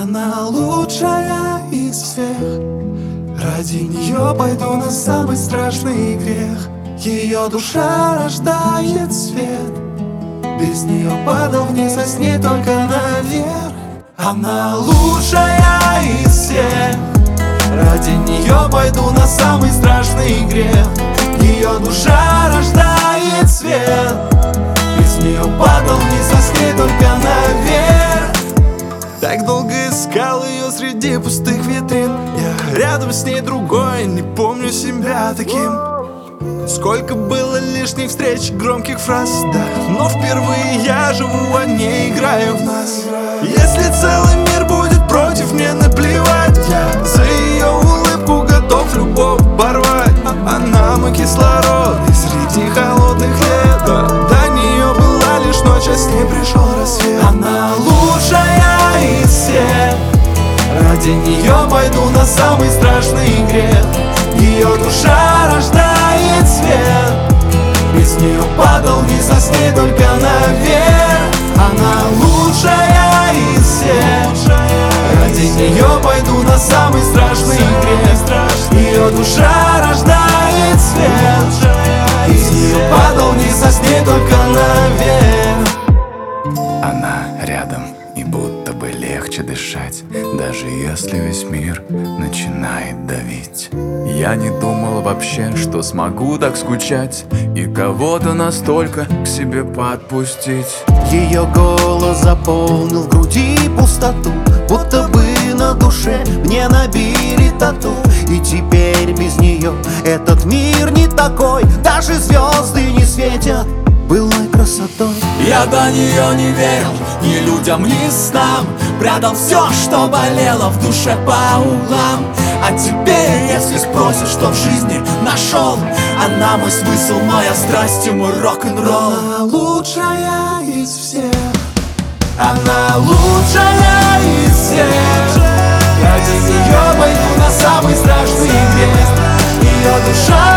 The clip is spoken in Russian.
Она лучшая из всех. Ради нее пойду на самый страшный грех. Ее душа рождает свет. Без нее падал вниз, а с ней только наверх. Она лучшая из всех. Ради нее пойду на самый страшный грех. Ее душа рождает свет. Без нее падал вниз, а с ней только наверх. Так долго искал ее среди пустых витрин. Я рядом с ней другой, не помню себя таким. Сколько было лишних встреч, громких фраз, да. Но впервые я живу, а не играю в нас. Если целый мир будет против, мне наплевать. Я за ее улыбку готов любовь порвать. Она мой кислород, и среди холодных лет до нее была лишь ночь, а с ней пришел рассвет. Она лучшая из всех. Ради нее пойду на самый страшный грех. Ее душа рождает свет. Без нее падал вниз, а с ней только наверх. Она лучшая из всех. Ради нее пойду на самый страшный грех. Ее душа рождает свет. Без нее падал вниз, а с ней только наверх. Она рядом, и будто бы легче дышать, даже если весь мир начинает давить. Я не думал вообще, что смогу так скучать и кого-то настолько к себе подпустить. Ее голос заполнил в груди пустоту, будто бы на душе мне набили тату. И теперь без нее этот мир не такой, даже звезды не светят былой красотой. Я до нее не верил ни людям, ни снам. Прятал все, что болело в душе по углам. А теперь, если спросишь, что в жизни нашел, она мой смысл, моя страсть и мой рок-н-ролл. Она лучшая из всех. Она лучшая из всех. Ради нее пойду на самый страшный грех. Ее душа